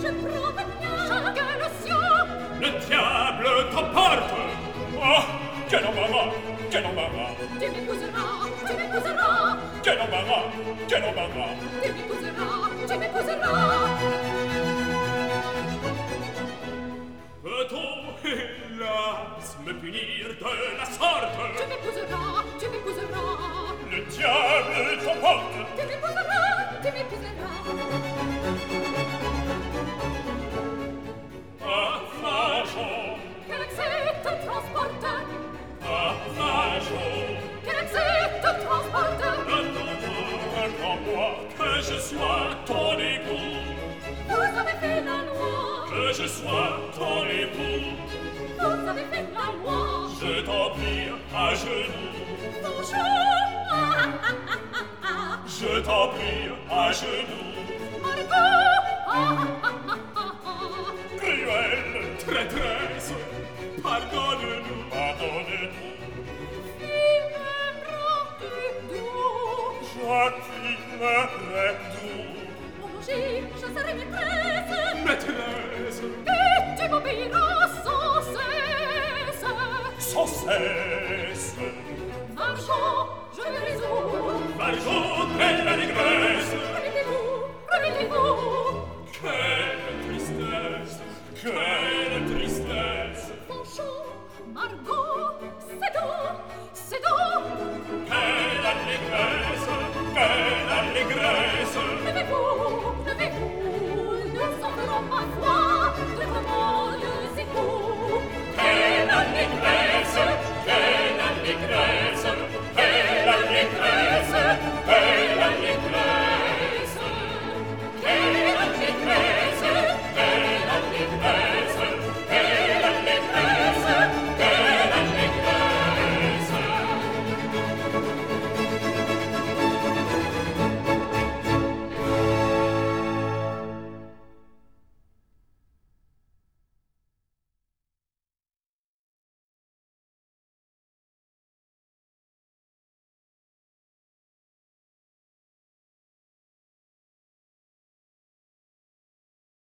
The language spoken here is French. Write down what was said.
je promenade, chacun le sien. Le diable t'emporte. Oh, quel embarras, quel embarras. Tu m'épouseras, tu m'épouseras. Quel embarras, quel embarras. Tu m'épouseras, tu m'épouseras. Peut-on, hélas, me punir de la sorte? Tu m'épouseras, tu m'épouseras. Le diable t'emporte. Tu m'épouseras, tu m'épouseras. Ah, Fajon. Quel excès te transporte? Ah, Fajon. Quel excès te transporte? Attends-moi, que je sois ton époux. Vous avez fait la loi. Que je sois ton époux. Vous avez fait la loi. Je t'en prie à genoux. Bonjour. Je t'en prie à genoux. Margot.